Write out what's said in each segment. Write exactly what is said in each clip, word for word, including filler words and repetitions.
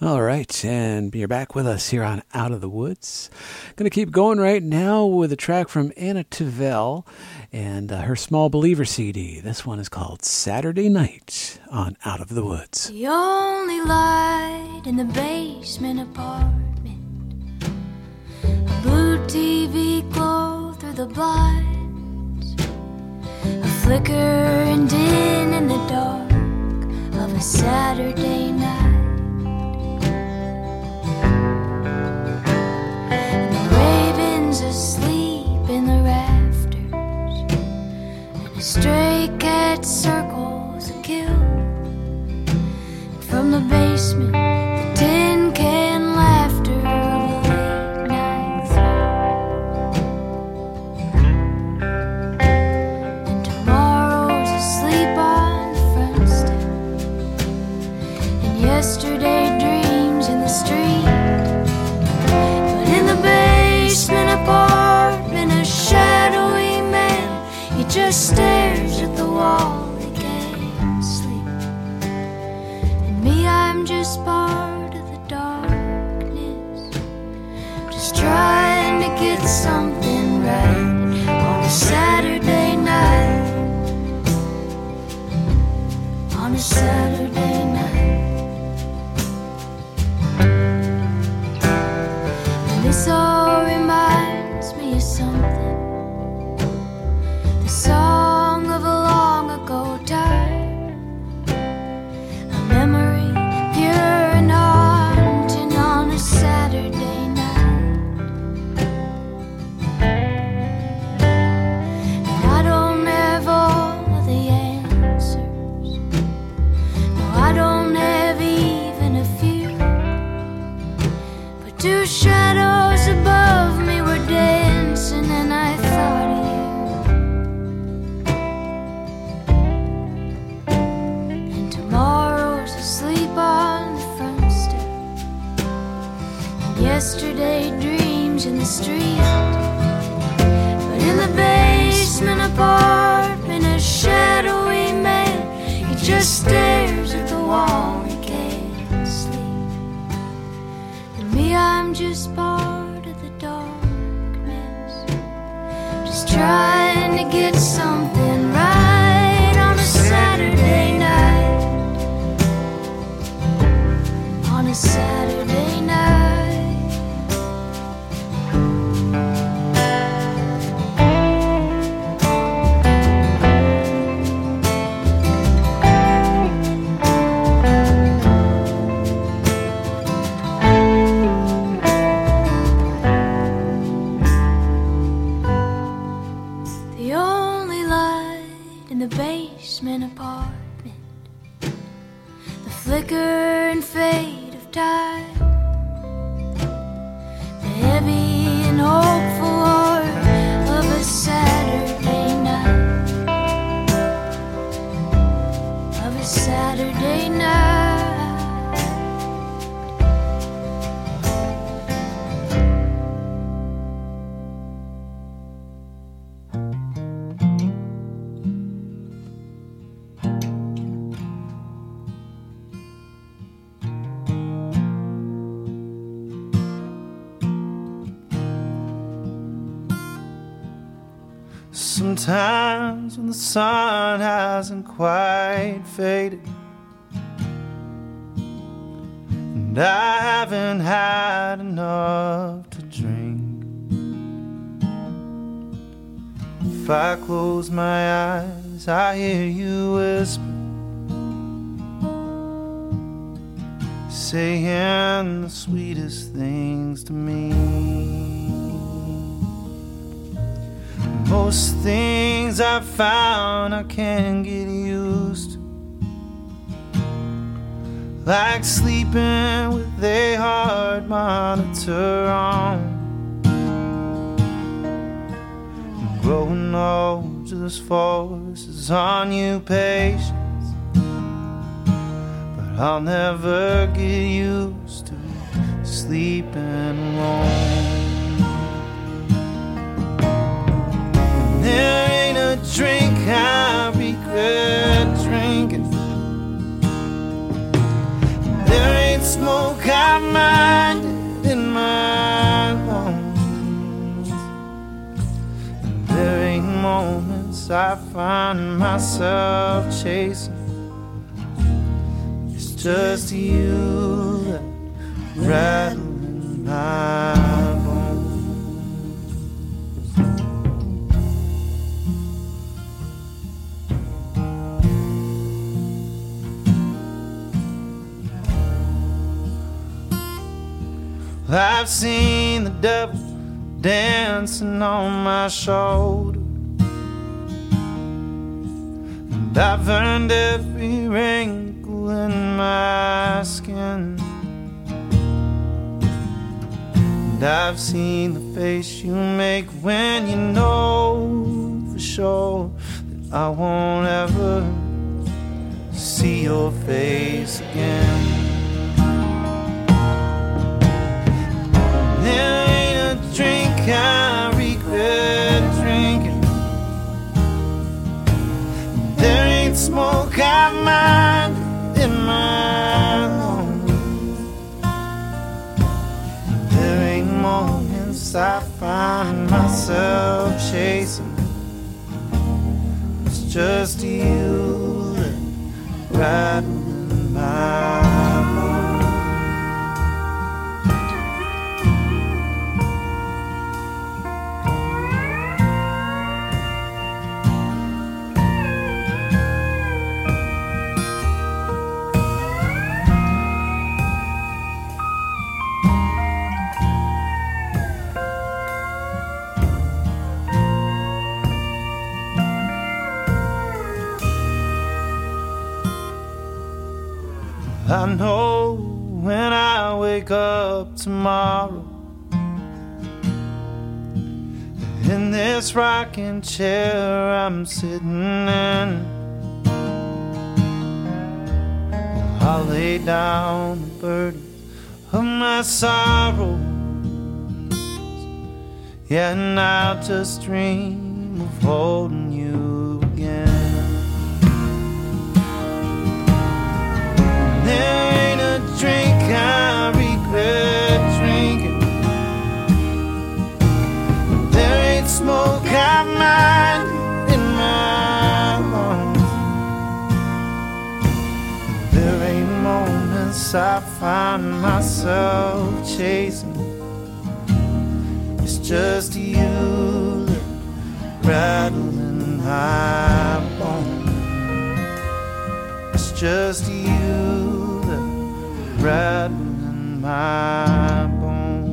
All right, and you're back with us here on Out of the Woods. Going to keep going right now with a track from Anna Tavell and uh, her Small Believer C D. This one is called Saturday Night on Out of the Woods. The only light in the basement apartment, a blue T V glow through the blinds, a flicker and din in the dark of a Saturday night. Asleep in the rafters, and a stray cat circles a kill. And from the basement, the tin can laughter of a late night thrill. And tomorrow's asleep on the front step, and yesterday dreams in the street. But in the basement apartment, a shadowy man, he just stares at the wall, he can't sleep. And me, I'm just part of the darkness, just trying to get something right on a Saturday night, on a Saturday night. And this all reminds me of something, the song of a long ago time, a memory pure and haunting on a Saturday night. And I don't have all of the answers, no, I don't have even a few, but two shadows above me were dancing and I thought of you. And tomorrow's asleep on the front step, and yesterday dreams in the street. But in the basement apartment, a shadowy man, he just stares at the wall, he can't sleep. And me, I'm just part of the darkness, just trying to get something right on a Saturday night, on a Saturday night. The only light in the basement apartment, the flicker and fade of time, the heavy and hopeful war of a Saturday night, of a Saturday night. Sometimes when the sun hasn't quite faded and I haven't had enough to drink, if I close my eyes, I hear you whisper, saying the sweetest things to me. Most things I've found I can't get used to, like sleeping with a heart monitor on, and growing old just forces on you patience, but I'll never get used to sleeping alone. There ain't a drink I regret drinking, there ain't smoke I waters I find myself chasing. It's just you that rattling my bones. I've seen the devil dancing on my shoulder, and I've earned every wrinkle in my skin. And I've seen the face you make when you know for sure that I won't ever see your face again. There ain't a drink I regret drinking. There ain't smoke I mind in my lungs. There ain't moments I find myself chasing. It's just you that riding my I know when I wake up tomorrow, in this rocking chair I'm sitting in, I'll lay down the burden of my sorrows, yeah, and I'll just dream of holding you again. There ain't a drink I regret drinking. There ain't smoke I mind in my lungs. There ain't moments I find myself chasing. It's just you that rattling my bones. It's just you rattling my bones.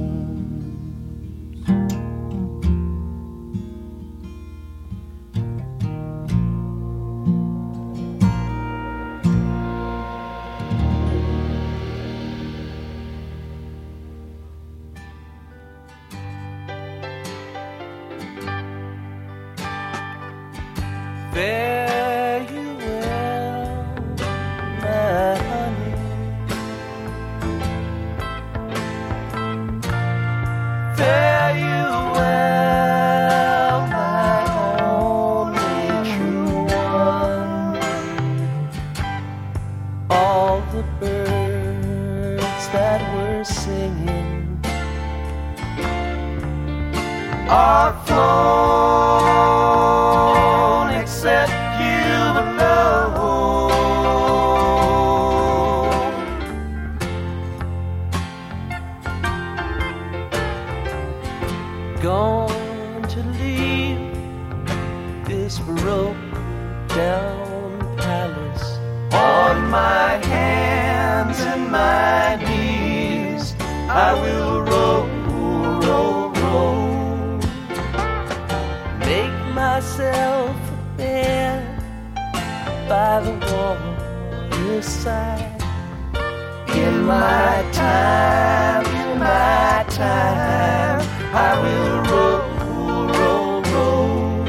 Fare you well, my honey. Fare you well, my only true one. All the birds that were singing are flown, except you alone. Going to leave this broke down palace on my hands and my knees. I will roll, roll, roll, make myself a bed by the waterside. In my time, in my time, I will roll, roll, roll.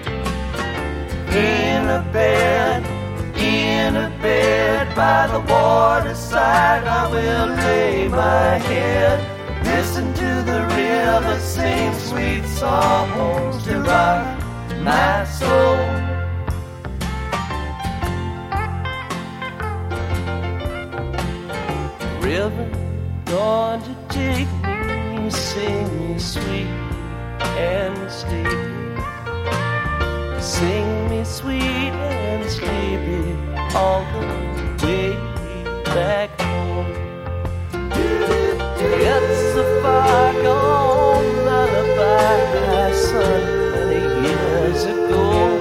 In a bed, in a bed by the waterside, I will lay my head. Listen to the river sing sweet songs to rock my soul. River, going to take me, sing me sweet and stately. Sing me sweet and sleepy all the way back home. It's a far gone lullaby sung many years ago.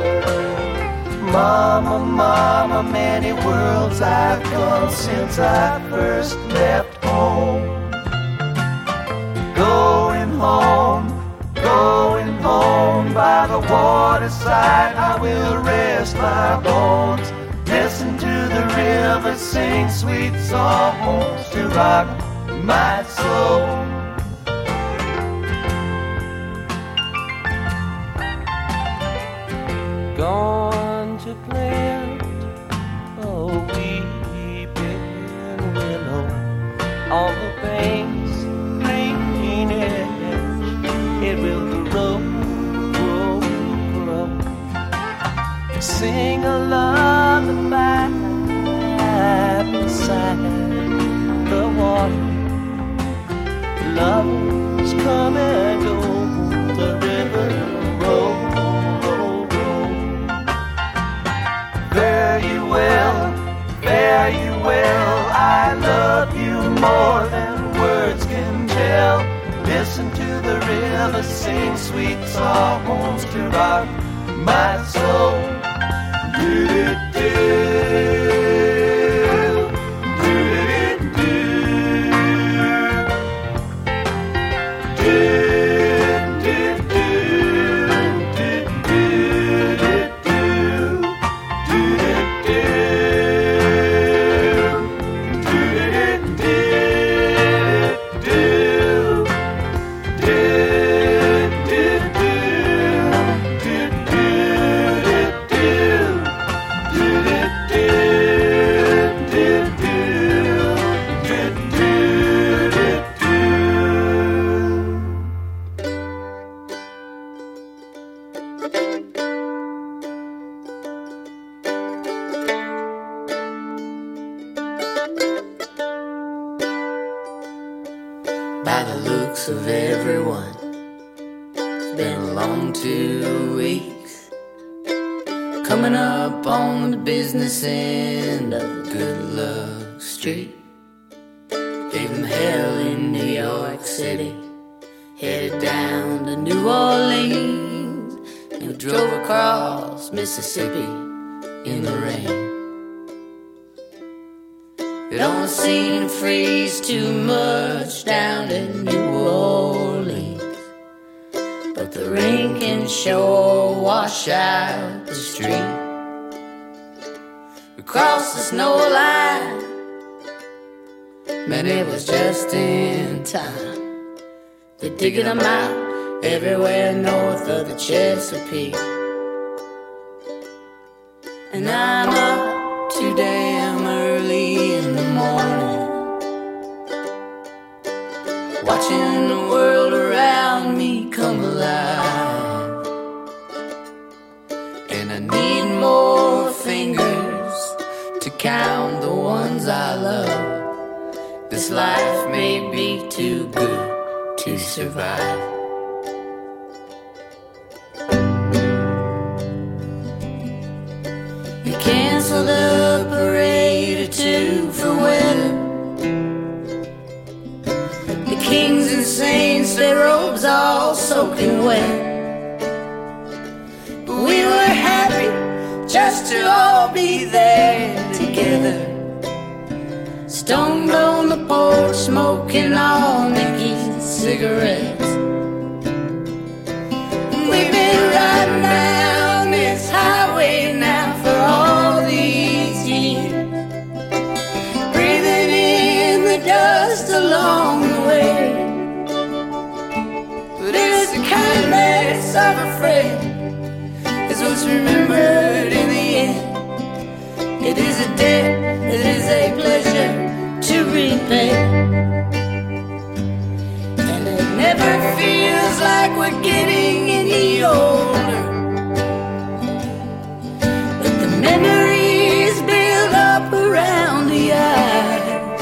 Mama, mama, many worlds I've gone since I first left home. Going home, going home by the waterside, I will rest my bones. Listen to the river sing sweet songs to rock my soul. Gone to plant a weeping willow on the banks green edge. It will grow, grow, grow. Sing a lullaby beside the water. Lovers come and go, the river roll, roll, roll. Fare you well, fare you well, I love you more than words can tell. Listen to the river sing sweet songs to rock my soul. Do-do-do. By the looks of everyone, it's been a long two weeks. Coming up on the business end of the good luck street. Gave them hell in New York City, headed down to New Orleans, and we drove across Mississippi in the rain. It don't seem to freeze too much down in New Orleans, but the rain can sure wash out the street. We crossed the snow line, man, it was just in time. They're digging them out everywhere north of the Chesapeake. And I'm up too damn early in the morning, watching the world around me come alive. And I need more fingers to count the ones I love. This life may be too good to survive. We canceled a parade or two for weather. The kings and saints, their robes all soaking wet. But we were happy just to all be there together, stoned on the porch, smoking all Mickey's cigarettes. And we've been riding down this highway now for all these years, breathing in the dust along the way. But it's the kindness of a friend is what's remembered in the end. It is a debt, it is a pleasure to repay, and it never feels like we're getting any older. But the memories build up around the eyes,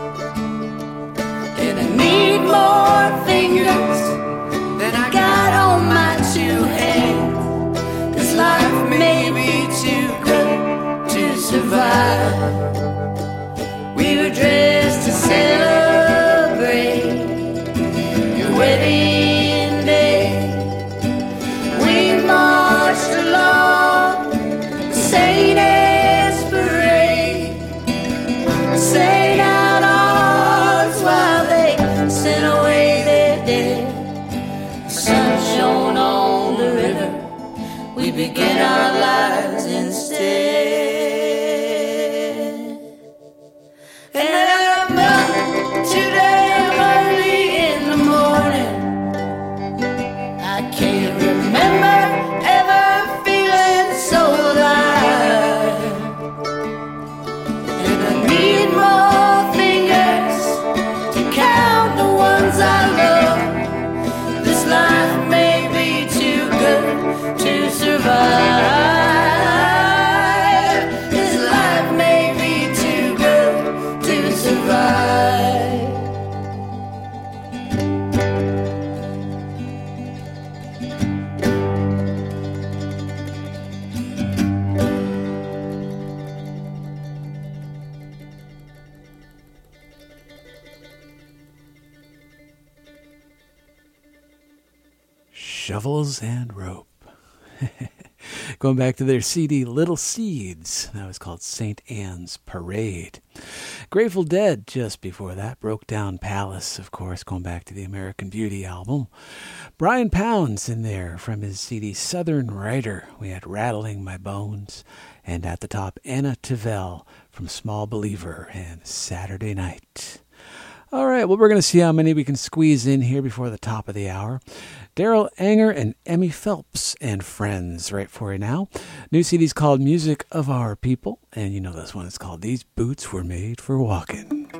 and I need more fingers than I got on my two hands. This Shovels and Rope. Going back to their C D Little Seeds, that was called Saint Anne's Parade. Grateful Dead, just before that, Broke Down Palace, of course, going back to the American Beauty album. Brian Pounds in there from his C D Southern Writer. We had Rattling My Bones, and at the top, Anna Tivell from Small Believer and Saturday Night. All right, well, we're going to see how many we can squeeze in here before the top of the hour. Daryl Anger and Emmy Phelps and Friends right for you now. New C D's called Music of Our People, and you know this one is called These Boots Were Made for Walking.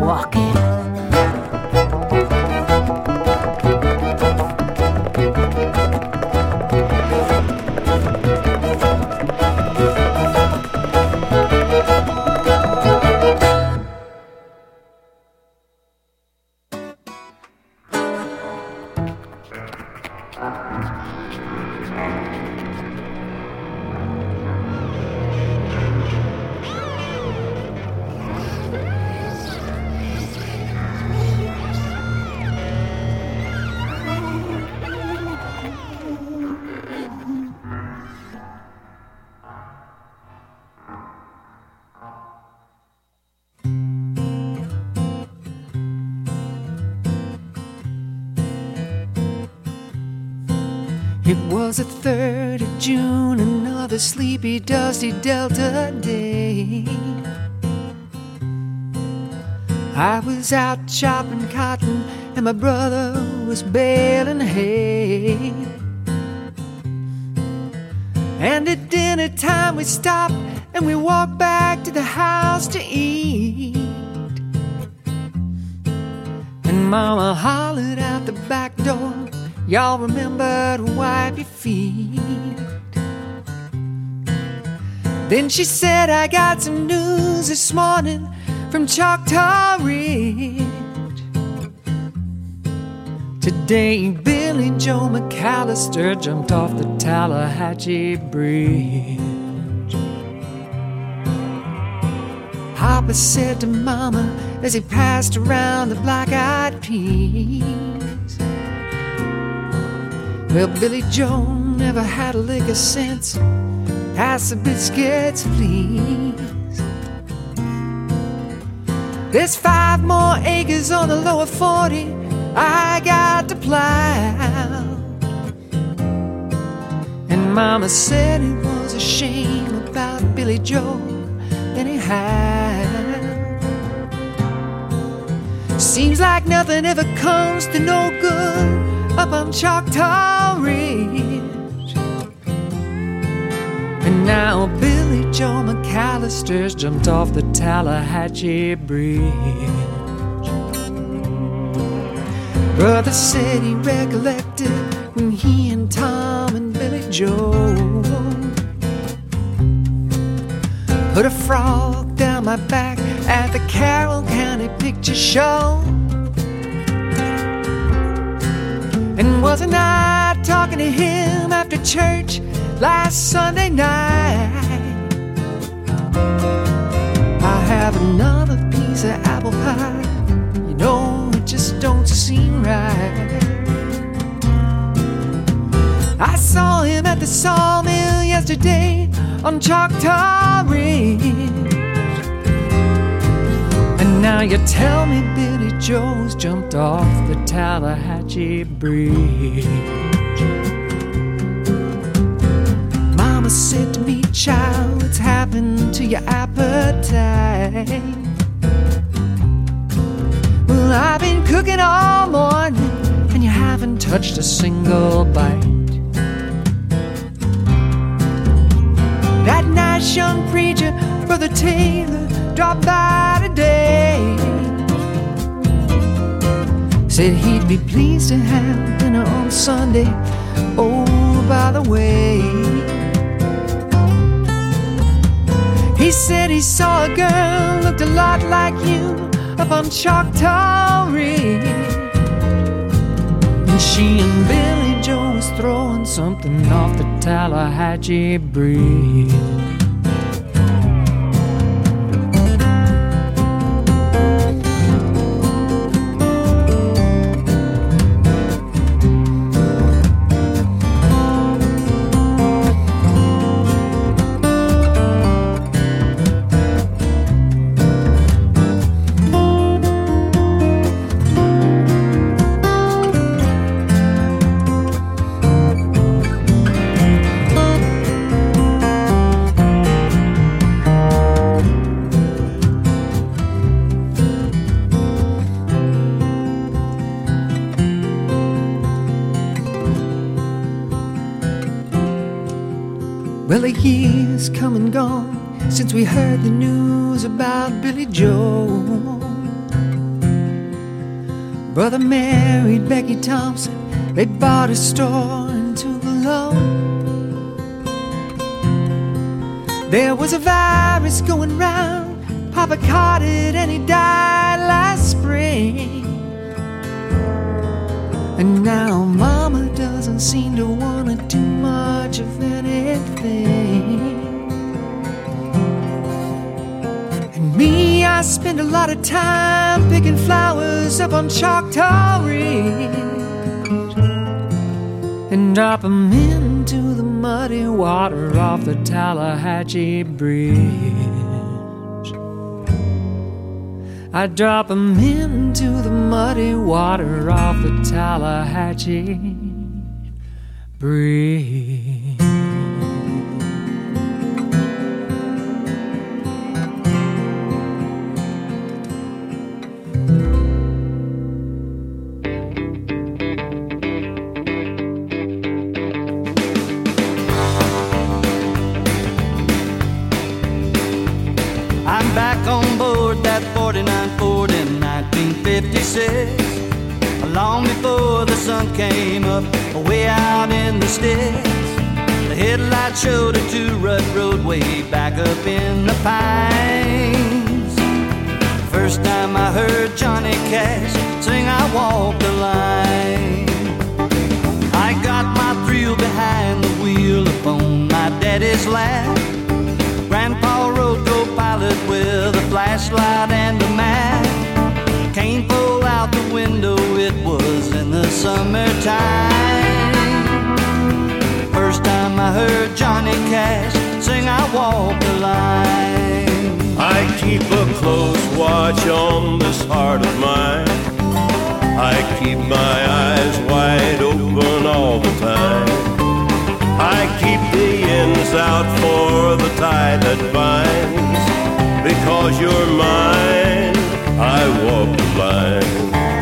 walking. It was the third of June, another sleepy, dusty Delta day. I was out chopping cotton and my brother was baling hay. And at dinner time we stopped and we walked back to the house to eat. And Mama hollered out the back door, y'all remember to wipe your feet. Then she said, I got some news this morning from Choctaw Ridge. Today Billy Joe McAllister jumped off the Tallahatchie Bridge. Papa said to Mama as he passed around the black-eyed peas, well, Billy Joe never had a lick of sense. Pass the biscuits, please. There's five more acres on the lower forty I got to plow. And Mama said it was a shame about Billy Joe anyhow. Seems like nothing ever comes to no good up on Choctaw Ridge. And now Billy Joe McAllister's jumped off the Tallahatchie Bridge. Brother said he recollected when he and Tom and Billy Joe put a frog down my back at the Carroll County Picture Show. And wasn't I talking to him after church last Sunday night? I have another piece of apple pie, you know it just don't seem right. I saw him at the sawmill yesterday on Choctaw Ridge. And now you tell me Billy Joe's jumped off the Tallahatchie Bridge. Mama said to me, child, what's happened to your appetite? Well, I've been cooking all morning and you haven't touched a single bite. That nice young preacher, Brother Taylor, dropped by today. Said he'd be pleased to have dinner on Sunday. Oh, by the way, he said he saw a girl looked a lot like you up on Choctaw Ridge. And she and Billy Joe was throwing something off the Tallahatchie Bridge. Well, a year's come and gone since we heard the news about Billy Joe. brother married Becky Thompson. They bought a store in Tupelo. There was a virus going round. Papa caught it and he died last spring. And now Mama doesn't seem to want to do much of anything. And me, I spend a lot of time picking flowers up on Choctaw Ridge and drop 'em into the muddy water off the Tallahatchie Bridge. I drop 'em into the muddy water off the Tallahatchie Bridge. I'm back on board that forty-nine Ford in nineteen fifty-six, long before the sun came up, way out in the sticks. The headlights showed a two-rut roadway back up in the pines. First time I heard Johnny Cash sing I Walk the Line. I got my thrill behind the wheel upon my daddy's lap. Grandpa rode co-pilot with a flashlight and a map. Cane pulled out the window, it was in the summertime. First time I heard Johnny Cash sing I Walk the Line. I keep a close watch on this heart of mine. I keep my eyes wide open all the time. I keep the ends out for the tie that binds. Because you're mine, I walk the line.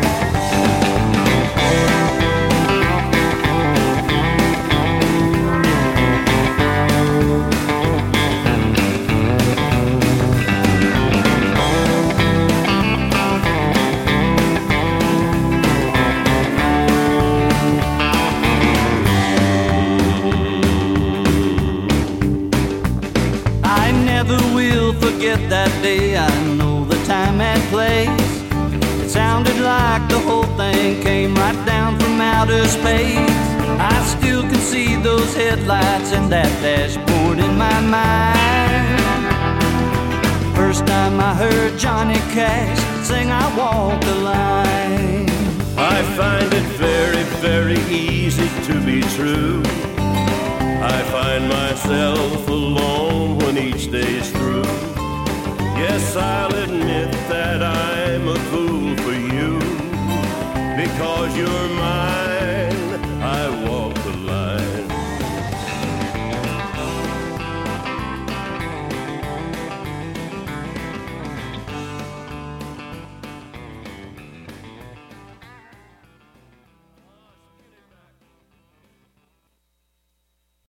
Forget that day, I know the time and place. It sounded like the whole thing came right down from outer space. I still can see those headlights and that dashboard in my mind. First time I heard Johnny Cash sing I Walk the Line. I find it very, very easy to be true. I find myself alone when each day's through. Yes, I'll admit that I'm a fool for you, because you're mine.